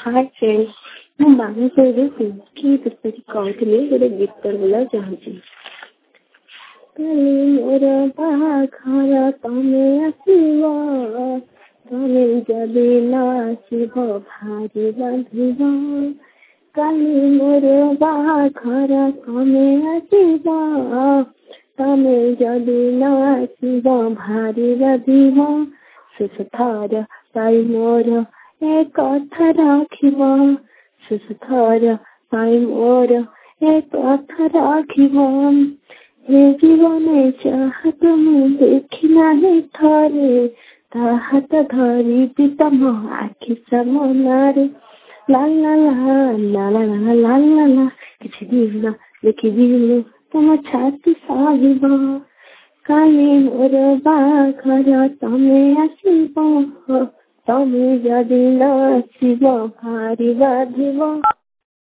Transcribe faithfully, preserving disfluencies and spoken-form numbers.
Hi friends, ମୁଁ ବାଲେଶ୍ୱରରୁ କି ପୁଷ୍ପତି କହୁଥିଲି। ଗୋଟେ ଗୀତ ବୋଲିବାକୁ ଚାହୁଁଛି। କାଲି ମୋର ବାହାଘର ତମେ ଆସିବ, ତମେ ଯଦି ନ ଆସିବ ଭାରି ବାନ୍ଧିବ। କାଲି ମୋର ବାହାଘର ତମେ ଆସିବ, ତମେ ଯଦି ନ ଆସିବ ଭାରି ବାନ୍ଧିବ। ଶେଷ ଥର ପାଇଁ ମୋର ଏ କଥା ରଖିବ, ଶେଷ ଥର ପାଇଁ ମୋର ଏ କଥା ରଖିବ। ଏ ଜୀବନେ ଚାହାତ ମୁଁ ଦେଖି ନାହିଁ ଥରେ, ତା ହାତ ଧରିବି ତମ ଆଖି ସାମନାରେ। ଲା ଲା ଲା ଲା ଲା ଲା ଲା ଲା ଲା, କିଛି ଦିନ ଦେଖିବି ମୁଁ ତମ ଛାତି ସହିବ। କାଲି ମୋର ବାହାଘର ତମେ ଆସିବ, ତମେ ଯଦି ନ ଆସିବ ଭାରି ବାଧିବ।